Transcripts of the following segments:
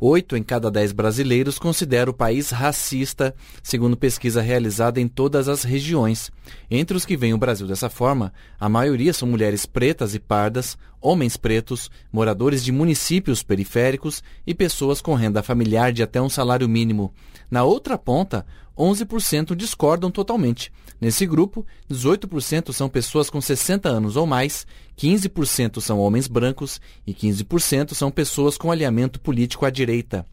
8 em cada 10 brasileiros considera o país racista, segundo pesquisa realizada em todas as regiões. Entre os que veem o Brasil dessa forma, a maioria são mulheres pretas e pardas, homens pretos, moradores de municípios periféricos e pessoas com renda familiar de até um salário mínimo. Na outra ponta, 11% discordam totalmente. Nesse grupo, 18% são pessoas com 60 anos ou mais, 15% são homens brancos e 15% são pessoas com alinhamento político à direita.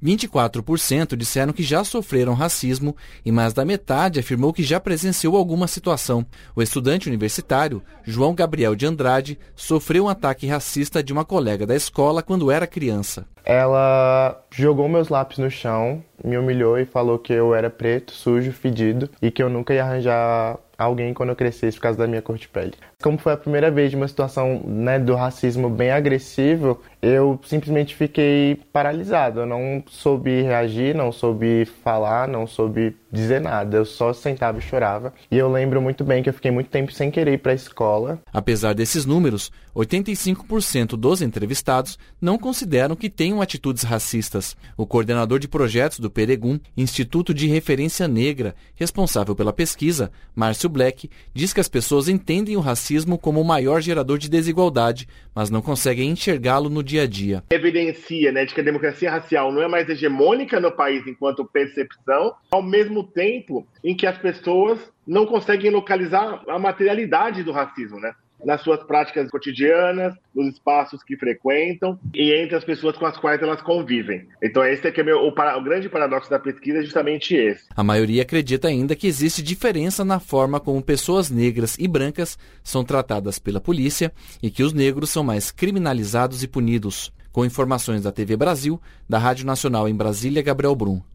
24% disseram que já sofreram racismo e mais da metade afirmou que já presenciou alguma situação. O estudante universitário, João Gabriel de Andrade, sofreu um ataque racista de uma colega da escola quando era criança. Ela jogou meus lápis no chão, me humilhou e falou que eu era preto, sujo, fedido e que eu nunca ia arranjar alguém quando eu crescesse por causa da minha cor de pele. Como foi a primeira vez de uma situação, do racismo bem agressivo, eu simplesmente fiquei paralisado. Eu não soube reagir, não soube falar, não soube dizer nada. Eu só sentava e chorava. E eu lembro muito bem que eu fiquei muito tempo sem querer ir para a escola. Apesar desses números, 85% dos entrevistados não consideram que tenham atitudes racistas. O coordenador de projetos do Peregum, Instituto de Referência Negra, responsável pela pesquisa, Márcio Black, diz que as pessoas entendem o racismo como o maior gerador de desigualdade, mas não conseguem enxergá-lo no dia a dia. Evidencia, de que a democracia racial não é mais hegemônica no país enquanto percepção, ao mesmo tempo em que as pessoas não conseguem localizar a materialidade do racismo, nas suas práticas cotidianas, nos espaços que frequentam e entre as pessoas com as quais elas convivem. Então esse é que é o grande paradoxo da pesquisa, é justamente esse. A maioria acredita ainda que existe diferença na forma como pessoas negras e brancas são tratadas pela polícia e que os negros são mais criminalizados e punidos. Com informações da TV Brasil, da Rádio Nacional em Brasília, Gabriel Brum.